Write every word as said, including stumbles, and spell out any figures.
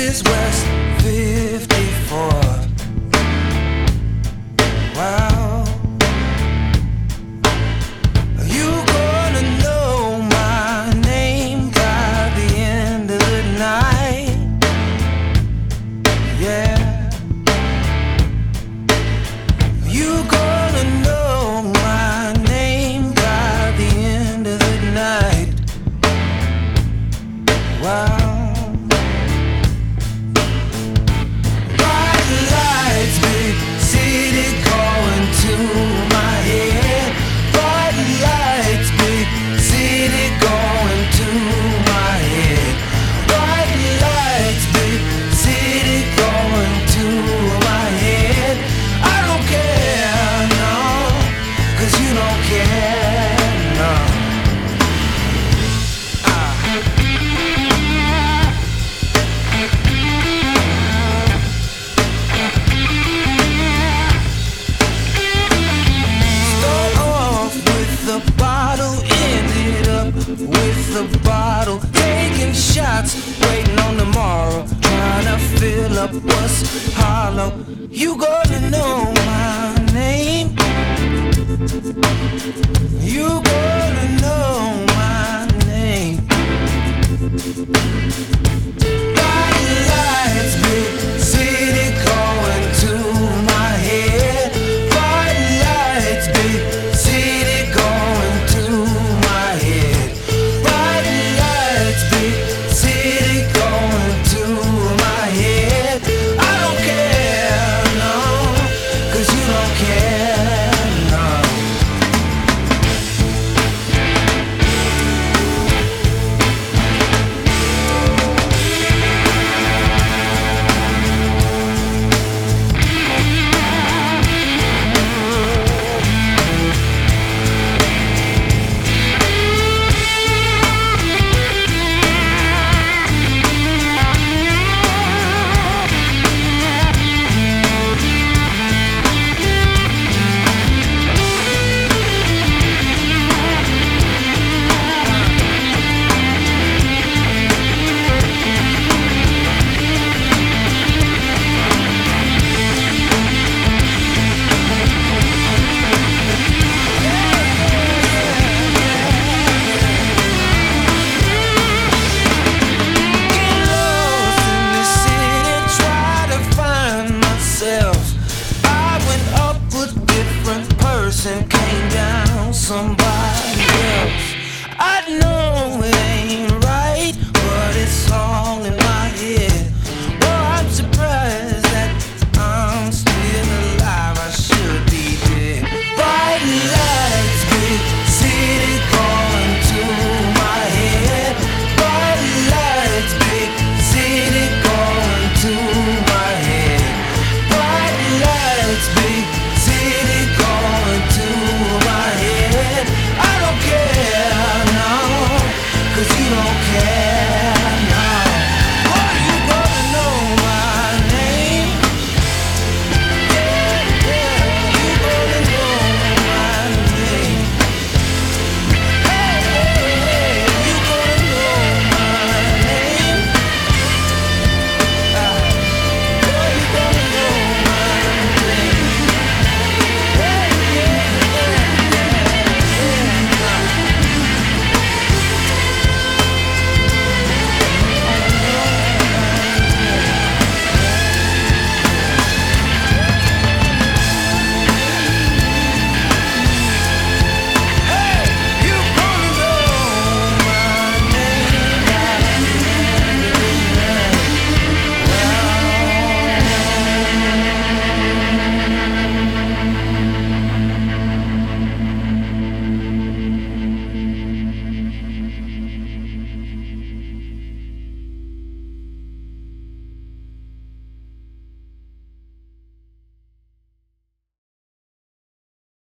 is West fifty-fourth. Wow. You gonna know my name by the end of the night. Yeah. You gonna know my name by the end of the night. Wow. Bright lights, big city calling to my head. Bright lights, big city going to my head. Bright lights, big city going to my head. I don't care, no, 'cause you don't care, no. Ah. Start off with the bottle, ended up with the bottle. Taking shots, waiting on tomorrow, trying to fill up what's hollow. You gonna know my name. You gonna know